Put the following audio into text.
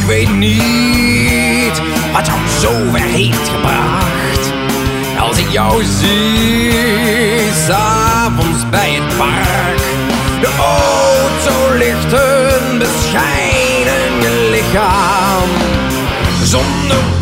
weet niet wat jou zo ver heeft gebracht. Als ik jou zie, 's'avonds bij het park. De autolichten beschijnen je lichaam. Zonder